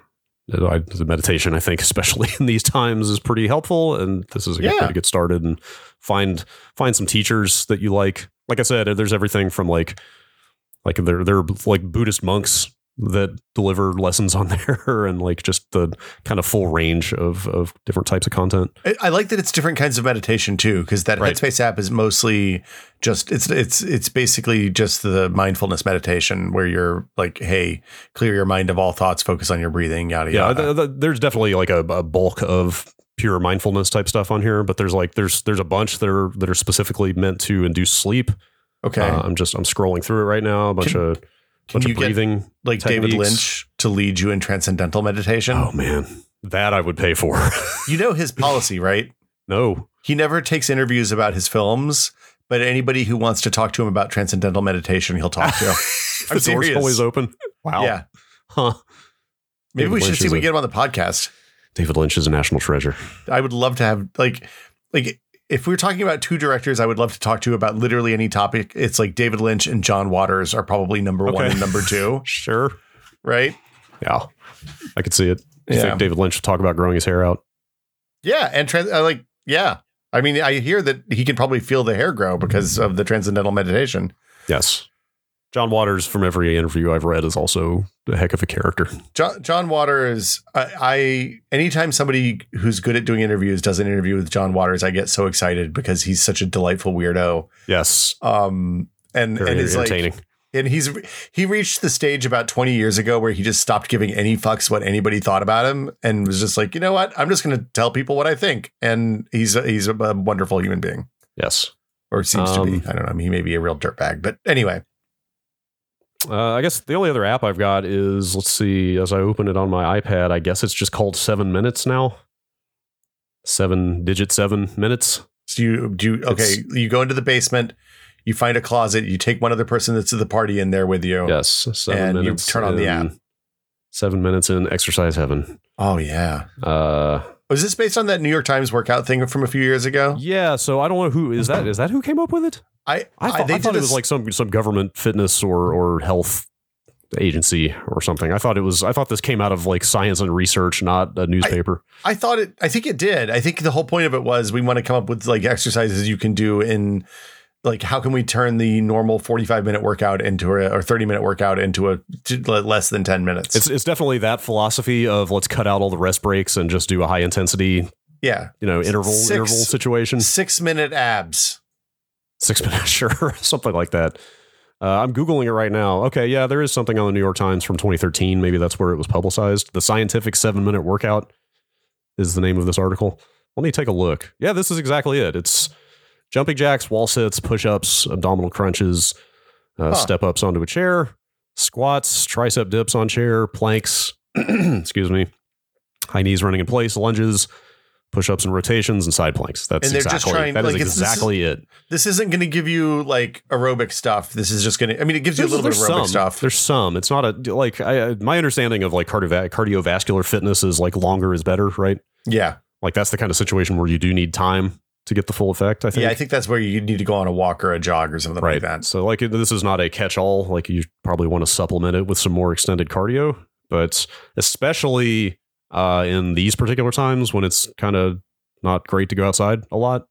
the meditation, I think, especially in these times, is pretty helpful. And this is a good way to get started and find some teachers that you like. Like I said, there's everything from like they're like Buddhist monks that deliver lessons on there, and like just the kind of full range of different types of content. I like that it's different kinds of meditation too, because that Right. Headspace app is mostly just it's basically just the mindfulness meditation where you're like, hey, clear your mind of all thoughts, focus on your breathing, yada yada. There's definitely like a bulk of pure mindfulness type stuff on here, but there's a bunch that are specifically meant to induce sleep. Okay, I'm scrolling through it right now. A bunch of breathing, like David techniques. Lynch to lead you in transcendental meditation. Oh man, that I would pay for. You know his policy, right? No. He never takes interviews about his films, but anybody who wants to talk to him about transcendental meditation, he'll talk to. I'm The door's serious. always open. Wow. Yeah. Huh. Maybe David we should Lynch see if is we a- get him on the podcast. David Lynch is a national treasure. I would love to have like if we were talking about two directors, I would love to talk to about literally any topic. It's like David Lynch and John Waters are probably number one and number two, Sure. right? Yeah. I could see it. Do you think David Lynch would talk about growing his hair out? Yeah, and yeah. I mean, I hear that he can probably feel the hair grow because of the transcendental meditation. Yes. John Waters, from every interview I've read, is also a heck of a character. John Waters, anytime somebody who's good at doing interviews does an interview with John Waters, I get so excited because he's such a delightful weirdo. Yes. And it's entertaining. And he reached the stage about 20 years ago where he just stopped giving any fucks what anybody thought about him and was just like, you know what? I'm just going to tell people what I think. And he's a wonderful human being. Yes. Or seems to be. I don't know. He may be a real dirtbag, but anyway. I guess the only other app I've got is, let's see, as I open it on my iPad, I guess it's just called 7 Minutes now. 7 minutes. So you go into the basement, you find a closet, you take one other person that's at the party in there with you. Yes. 7 minutes. You turn on the app. 7 minutes in exercise heaven. Oh, yeah. Was this based on that New York Times workout thing from a few years ago? Yeah. So I don't know who is that. Is that who came up with it? I thought it was like some government fitness or health agency or something. I thought this came out of like science and research, not a newspaper. I think it did. I think the whole point of it was we want to come up with like exercises you can do in like, how can we turn the normal 45-minute workout into or 30-minute workout into less than 10 minutes? It's definitely that philosophy of let's cut out all the rest breaks and just do a high intensity, interval situation. 6-minute abs. 6 minutes, sure. Something like that. I'm Googling it right now. Okay, yeah, there is something on the New York Times from 2013. Maybe that's where it was publicized. The Scientific 7-Minute Workout is the name of this article. Let me take a look. Yeah, this is exactly it. It's jumping jacks, wall sits, push-ups, abdominal crunches, step-ups onto a chair, squats, tricep dips on chair, planks, excuse me, high knees running in place, lunges, push-ups and rotations, and side planks. That's exactly it. This isn't going to give you like aerobic stuff. This is just going to, I mean, it gives you a little bit of aerobic stuff. There's some. It's not my understanding of like cardiovascular fitness is like longer is better, right? Yeah. Like that's the kind of situation where you do need time to get the full effect, I think. Yeah, I think that's where you need to go on a walk or a jog or something like that. So like this is not a catch-all. Like you probably want to supplement it with some more extended cardio, but especially in these particular times when it's kind of not great to go outside a lot.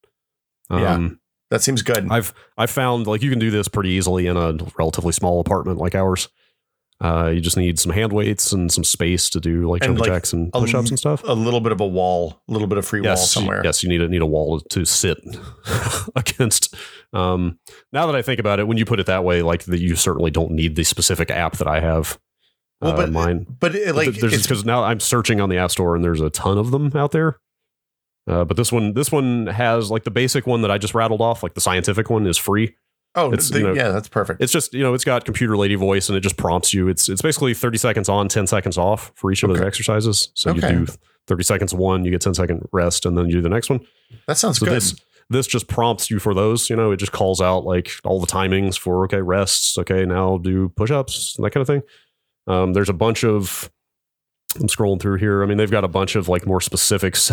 That seems good. I've found like you can do this pretty easily in a relatively small apartment like ours. You just need some hand weights and some space to do like jumping jacks and push-ups and stuff. A little bit of a wall, a little bit of free wall somewhere. Yes, you need a wall to sit against. Now that I think about it, when you put it that way, like you certainly don't need the specific app that I have. Mine, because now I'm searching on the App Store and there's a ton of them out there. But this one has like the basic one that I just rattled off, like the scientific one is free. Oh, that's perfect. It's just, it's got computer lady voice and it just prompts you. It's basically 30 seconds on, 10 seconds off for each of those exercises. So you do 30 seconds of one, you get 10-second rest, and then you do the next one. That sounds good. This just prompts you for those, it just calls out like all the timings for, rests. Okay, now do push-ups, that kind of thing. There's a bunch of, I'm scrolling through here. I mean, they've got a bunch of like more specifics.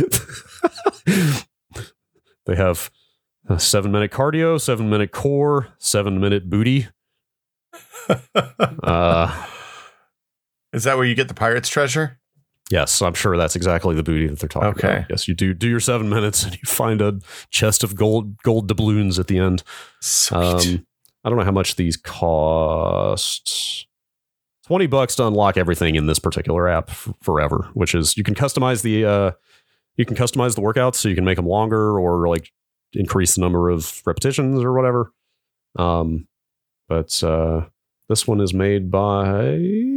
They have 7-minute cardio, 7-minute core, 7-minute booty. Is that where you get the pirate's treasure? Yes, I'm sure that's exactly the booty that they're talking about. Yes, you do your 7 minutes and you find a chest of gold doubloons at the end. Sweet. I don't know how much these cost. $20 to unlock everything in this particular app forever, which is you can customize the workouts so you can make them longer or like increase the number of repetitions or whatever. But this one is made by,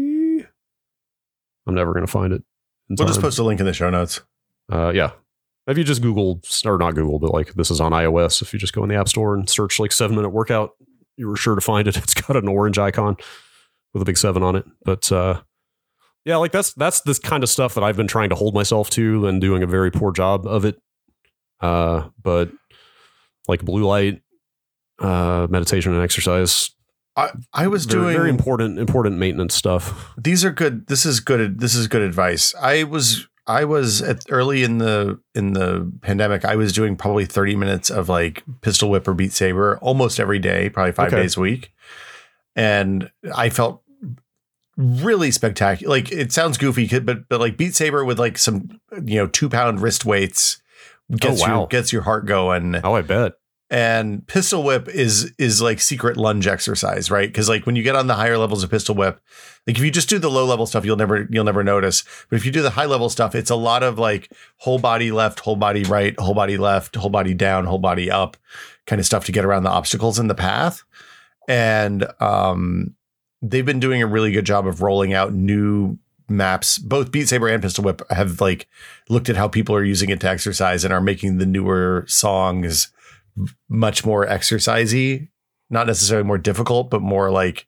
I'm never going to find it. We'll just post a link in the show notes. Yeah. If you just Google, or not Google, but like this is on iOS. If you just go in the App Store and search like 7-minute workout, you were sure to find it. It's got an orange icon with a big 7 on it. But yeah, like that's this kind of stuff that I've been trying to hold myself to and doing a very poor job of it. But like blue light, meditation and exercise. I was doing very important maintenance stuff. These are good. This is good advice. I was early in the pandemic. I was doing probably 30 minutes of like pistol whip or Beat Saber almost every day, probably 5 days a week. And I felt really spectacular. Like it sounds goofy, but like Beat Saber with like some 2-pound wrist weights gets your heart going. Oh, I bet. And Pistol Whip is like secret lunge exercise, right? Because like when you get on the higher levels of Pistol Whip, like if you just do the low level stuff, you'll never notice. But if you do the high level stuff, it's a lot of like whole body left, whole body right, whole body left, whole body down, whole body up kind of stuff to get around the obstacles in the path. And they've been doing a really good job of rolling out new maps. Both Beat Saber and Pistol Whip have like looked at how people are using it to exercise and are making the newer songs much more exercisey, not necessarily more difficult, but more like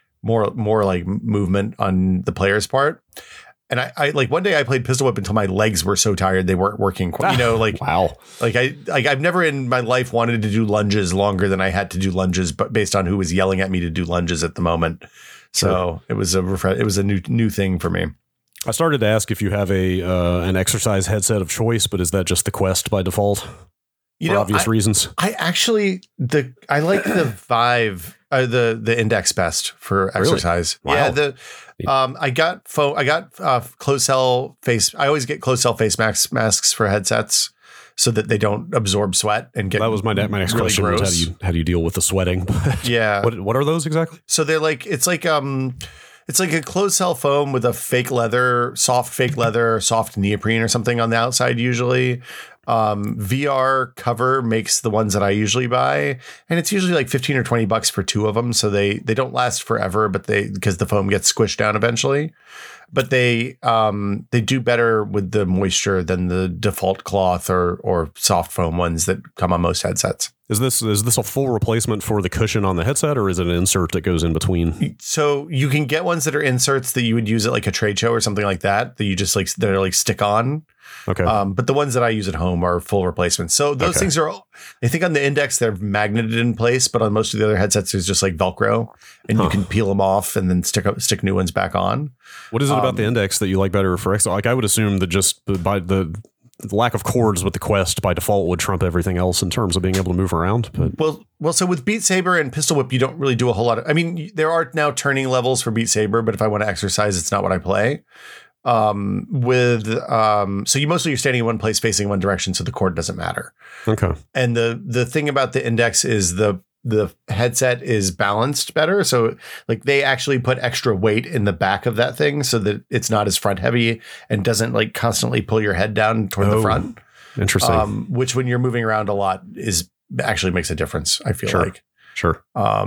movement on the player's part. And I like one day I played Pistol Whip until my legs were so tired they weren't working. Wow. Like I've never in my life wanted to do lunges longer than I had to do lunges, but based on who was yelling at me to do lunges at the moment. So it was a new thing for me. I started to ask if you have an exercise headset of choice, but is that just the Quest by default? For obvious reasons. I like the Vive, the Index best for exercise. Really? Wow. I got closed cell face. I always get closed cell face masks for headsets so that they don't absorb sweat and get. That was my next really question. Gross. Was how do you deal with the sweating? Yeah. What are those exactly? So they're like it's like a closed cell foam with a soft fake leather, soft neoprene or something on the outside usually. VR cover makes the ones that I usually buy, and it's usually like $15 or $20 for two of them. So they don't last forever, but because the foam gets squished down eventually, but they do better with the moisture than the default cloth or soft foam ones that come on most headsets. Is this a full replacement for the cushion on the headset, or is it an insert that goes in between? So you can get ones that are inserts that you would use at like a trade show or something like that you just like that are like stick on. Okay. But the ones that I use at home are full replacements. So those things are, I think on the Index, they're magneted in place, but on most of the other headsets, there's just like Velcro and you can peel them off and then stick new ones back on. What is it about the Index that you like better for exercise? Like I would assume that just by the lack of cords with the Quest by default would trump everything else in terms of being able to move around. But well, so with Beat Saber and Pistol Whip, you don't really do a whole lot of, I mean, there are now turning levels for Beat Saber, but if I want to exercise, it's not what I play. So you're standing in one place facing one direction, so the cord doesn't matter. Okay. And the thing about the Index is the headset is balanced better. So like they actually put extra weight in the back of that thing so that it's not as front heavy and doesn't like constantly pull your head down toward the front. Interesting. Which when you're moving around a lot actually makes a difference. I feel like. Sure.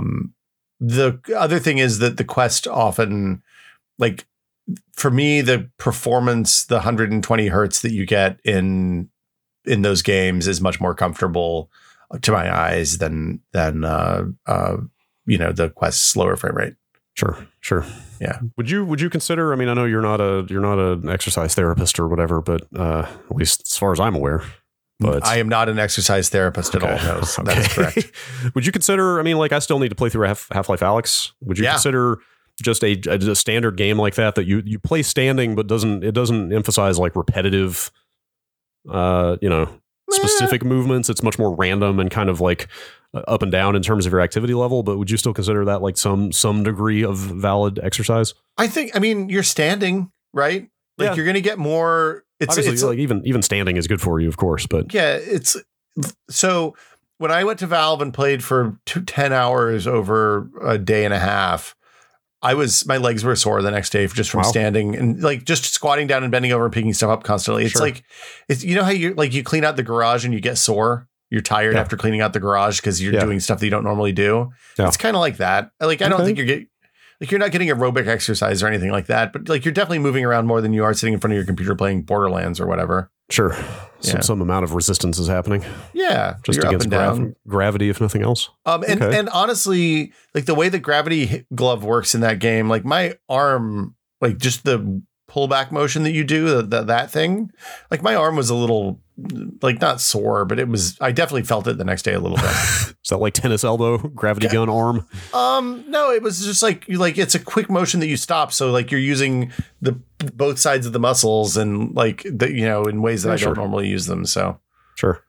The other thing is that the Quest often, like for me, the performance, the 120 hertz that you get in those games is much more comfortable to my eyes than the Quest's slower frame rate. Sure. Yeah. Would you consider, I mean, I know you're not an exercise therapist or whatever, but at least as far as I'm aware, but I am not an exercise therapist at all. No, that is correct. Would you consider, I mean, like I still need to play through Half-Life Alyx. Would you consider just a standard game like that you play standing, but it doesn't emphasize like repetitive, specific movements? It's much more random and kind of like up and down in terms of your activity level. But would you still consider that like some degree of valid exercise? I mean, you're standing, right? Like you're going to get more. It's like even standing is good for you, of course. But yeah, so when I went to Valve and played for 10 hours over a day and a half, my legs were sore the next day just from standing and like just squatting down and bending over and picking stuff up constantly. It's like, it's, you know how you clean out the garage and you get sore. You're tired after cleaning out the garage because you're doing stuff that you don't normally do. Yeah. It's kind of like that. Like, I don't think you're not getting aerobic exercise or anything like that, but like you're definitely moving around more than you are sitting in front of your computer playing Borderlands or whatever. Sure. Some amount of resistance is happening. Yeah. Just against gravity, if nothing else. And honestly, like the way the gravity glove works in that game, like my arm, like just the pullback motion that you do, that thing, like my arm was a little like not sore, but I definitely felt it the next day a little bit. Is that like tennis elbow, gravity gun arm? No, it was just like it's a quick motion that you stop. So like you're using both sides of the muscles and like in ways that I don't normally use them. So sure.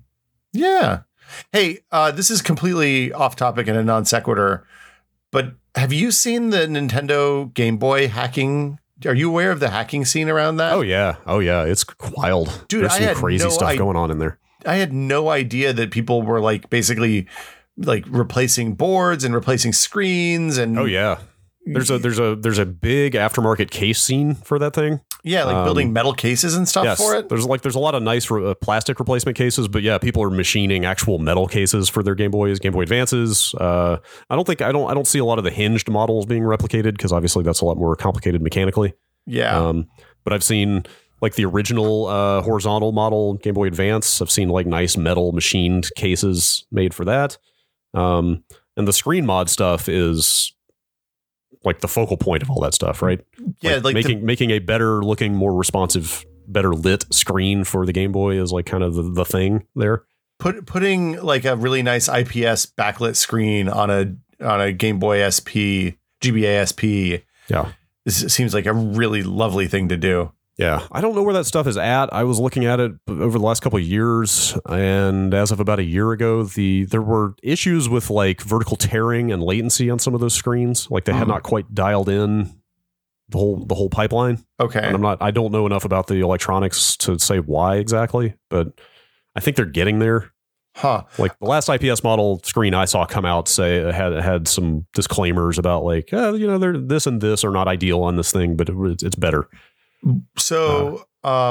Yeah. Hey, this is completely off topic and a non sequitur, but Have you seen the Nintendo Game Boy hacking? Are you aware of the hacking scene around that? Oh yeah, it's wild, dude. There's some crazy stuff going on in there. I had no idea that people were like basically like replacing boards and replacing screens and. Oh yeah, there's a big aftermarket case scene for that thing. Yeah, like building metal cases and stuff for it. There's a lot of nice plastic replacement cases, but yeah, people are machining actual metal cases for their Game Boy Advances. I don't see a lot of the hinged models being replicated because obviously that's a lot more complicated mechanically. Yeah. But I've seen like the original horizontal model Game Boy Advance. I've seen like nice metal machined cases made for that. And the screen mod stuff is like the focal point of all that stuff, right? Yeah, like making a better looking, more responsive, better lit screen for the Game Boy is like kind of the thing there. Putting like a really nice IPS backlit screen on a Game Boy SP, GBA SP. Yeah. This seems like a really lovely thing to do. Yeah, I don't know where that stuff is at. I was looking at it over the last couple of years, and as of about a year ago, there were issues with like vertical tearing and latency on some of those screens. Like they had not quite dialed in the whole pipeline. Okay, and I don't know enough about the electronics to say why exactly, but I think they're getting there. Huh? Like the last IPS model screen I saw come out say it had some disclaimers about like they're this and this are not ideal on this thing, but it's better. So, I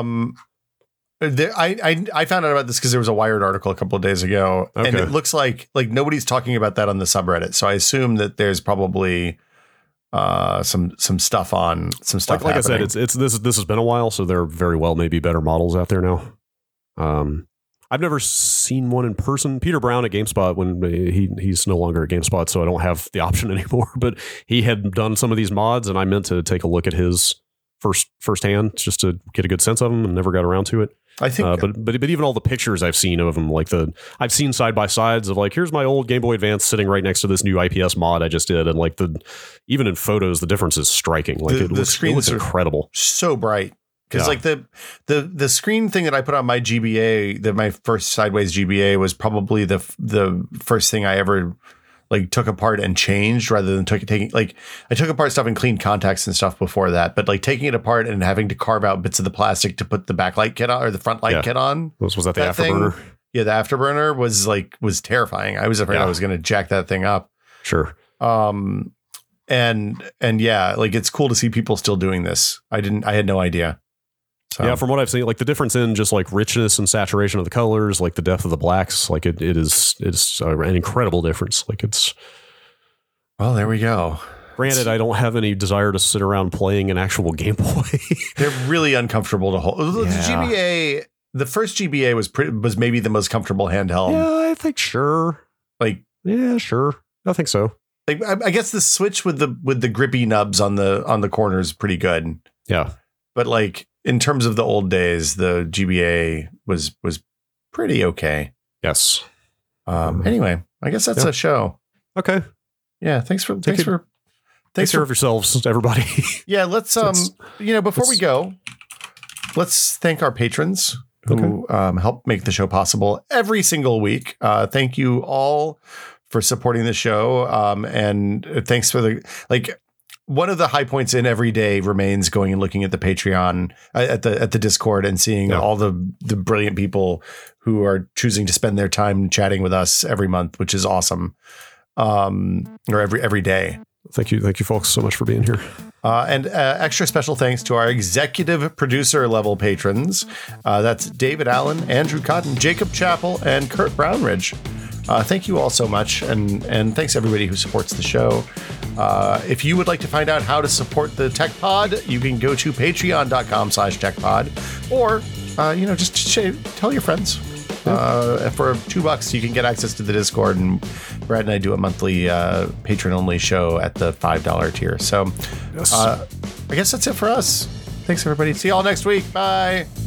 found out about this because there was a Wired article a couple of days ago, and it looks like nobody's talking about that on the subreddit. So I assume that there's probably some stuff on some stuff. Like I said, this has been a while, so there very well may be better models out there now. I've never seen one in person. Peter Brown at GameSpot, when he's no longer at GameSpot, so I don't have the option anymore. But he had done some of these mods, and I meant to take a look at his firsthand just to get a good sense of them, and never got around to it. I think, but even all the pictures I've seen of them, like I've seen side by sides of like, here's my old Game Boy Advance sitting right next to this new IPS mod I just did, and like even in photos, the difference is striking. Like it looks incredible, so bright. Because like the screen thing that I put on my GBA, that my first sideways GBA was probably the first thing I ever like took apart and changed, rather than taking like I took apart stuff and cleaned contacts and stuff before that, but like taking it apart and having to carve out bits of the plastic to put the backlight kit on, or the front light kit on. Was that the Afterburner? Yeah, the Afterburner was terrifying. I was afraid I was going to jack that thing up. Sure. And yeah, like it's cool to see people still doing this. I had no idea. So. Yeah, from what I've seen, like the difference in just like richness and saturation of the colors, like the depth of the blacks, like it is an incredible difference. Like it's. Well, there we go. Granted, I don't have any desire to sit around playing an actual Game Boy. They're really uncomfortable to hold. Yeah. The GBA, the first GBA was maybe the most comfortable handheld. Yeah, I think sure. Like, yeah, sure. I think so. Like, I guess the Switch with the grippy nubs on the corners is pretty good. Yeah, but like. In terms of the old days, the GBA was pretty okay. Yes. Anyway, I guess that's a show. Okay. Yeah. Thanks for take care of yourselves, everybody. Yeah. Let's before we go, let's thank our patrons who help make the show possible every single week. Thank you all for supporting the show. And thanks for one of the high points in every day remains going and looking at the Patreon, at the Discord, and seeing all the brilliant people who are choosing to spend their time chatting with us every month, which is awesome. Or every day. Thank you folks so much for being here. And extra special thanks to our executive producer level patrons. That's David Allen, Andrew Cotton, Jacob Chappell, and Kurt Brownridge. Thank you all so much. And thanks everybody who supports the show. If you would like to find out how to support the Tech Pod, you can go to patreon.com/techpod, or, just tell your friends. For $2, you can get access to the Discord, and Brad and I do a monthly patron-only show at the $5 tier. So I guess that's it for us. Thanks, everybody. See you all next week. Bye.